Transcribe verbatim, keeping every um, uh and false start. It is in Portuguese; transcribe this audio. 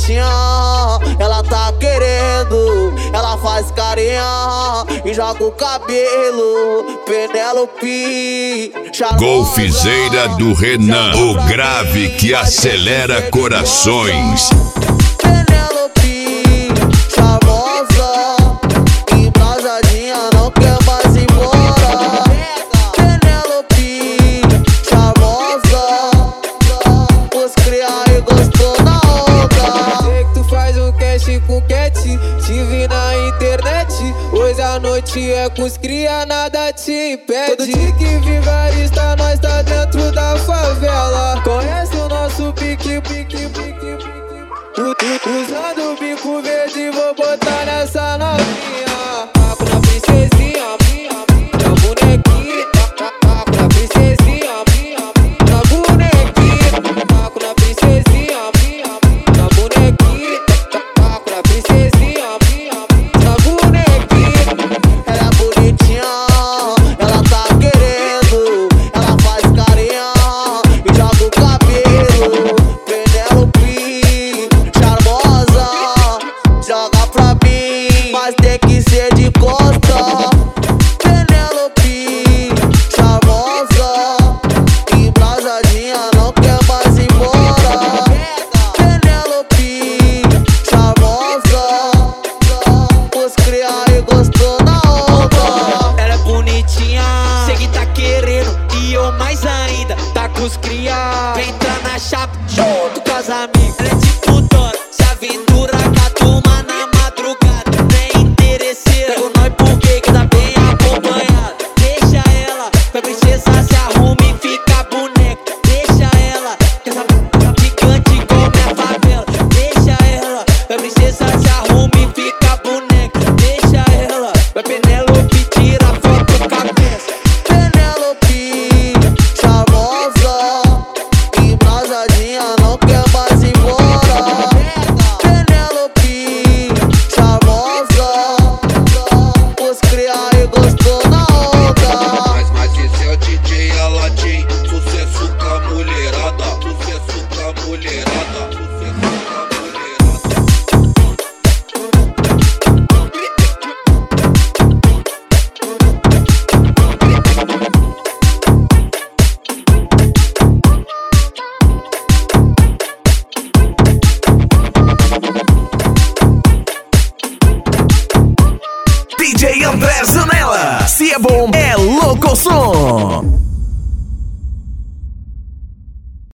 gatinha, ela tá querendo. Ela faz carinha e joga o cabelo. Penélope, Golfizeira do Renan, o grave que acelera corações. Penélope, charmosa, embrassadinha, não quer mais ir embora. Penélope, charmosa, os cria e gostou da onda. Sei que tu faz um cash com cat, te vi na internet. Hoje a noite é com os cria, nada te impede. Todo dia que vigarista, nós tá dentro da favela. Conhece o nosso pique, pique, pique, pique.